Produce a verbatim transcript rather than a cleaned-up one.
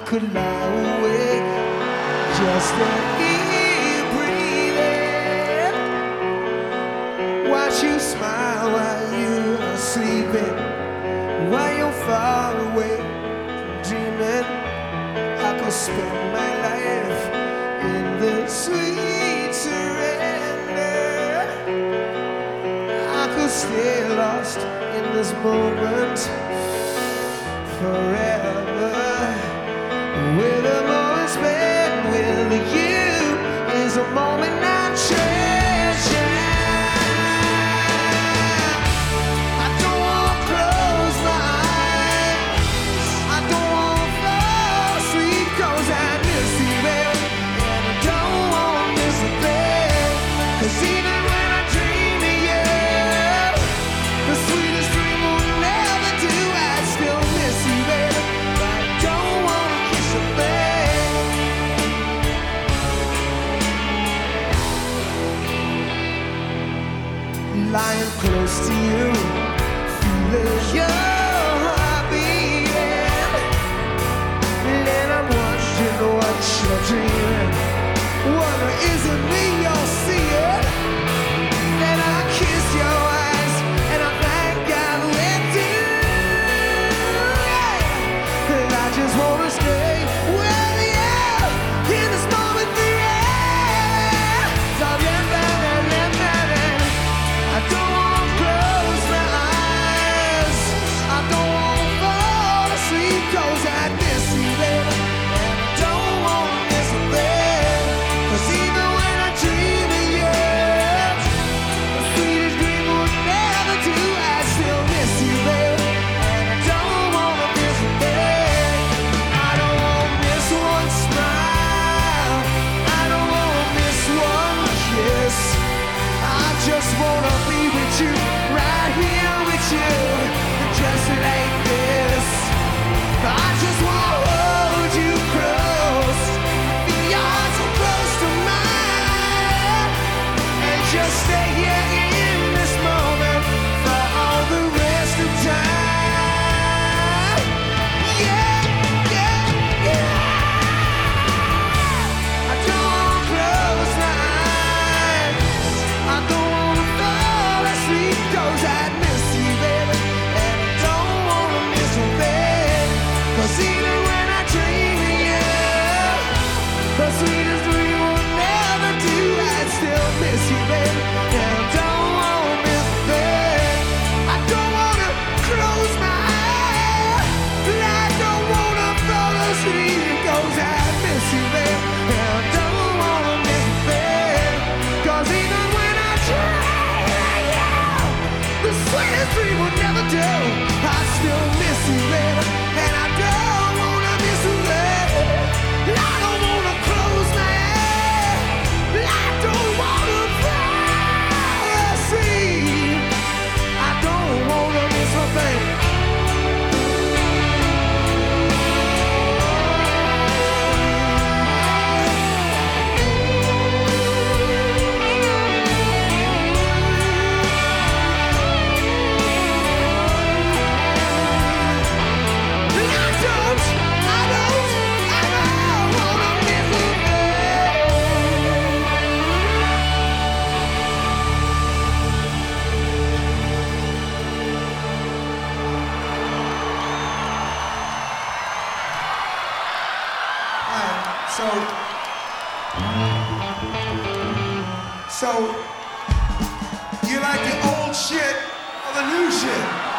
could lie awake just to keep breathing. Watch you smile while you are sleeping, while you're far away dreaming. I could spend my life in the sweet surrender. I could stay lost in this moment forever. With a moment spent with you is a moment I treasure. I don't want to close my eyes, I don't want to fall asleep, 'cause I miss you, baby, and I don't want to miss a thing. 'Cause even when I dream of you, the sweetest dream will never do. I still miss you, baby, but I don't want to kiss a thing. Lying close to you, feeling your heart beating, and I'm wondering what you're dreaming. Wonder, is it me you're seeing? Then I kiss your eyes and I thank God with you. And I just wanna stay with you in this moment for you. So yeah, yeah, yeah, yeah, yeah. I don't want to close my eyes, I don't want to fall asleep, 'cause I miss you, baby, and I don't want to miss a thing. 'Cause even when I dream of you, the sweetest dream will never do. I still miss you, baby, and I don't want to miss a thing. I don't want to miss one smile, I don't want to miss one kiss. I just wanna be with you, right here with you, just like this. I just wanna hold you close, feel your heart so close to mine, and just stay here in this moment for all the rest of time. Yeah, yeah, yeah. I don't wanna close my eyes, I don't wanna fall asleep, 'cause I miss you, baby, and I don't wanna miss a thing. 'Cause even when I dream of you, the sweetest dream will never do. I still miss you, baby, and I don't wanna miss a thing. I don't wanna close my eyes, and I don't wanna fall asleep, 'cause I miss you, baby, and I don't wanna miss a thing. 'Cause even when I dream of you, the sweetest dream will never do. I still miss you, baby, and I don't wanna miss a thing. I don't wanna close my eyes, I don't wanna fall asleep, I don't wanna miss a thing. I don't, I don't, I don't wanna miss a thing. Alright, so, so, you like the old shit or the new shit?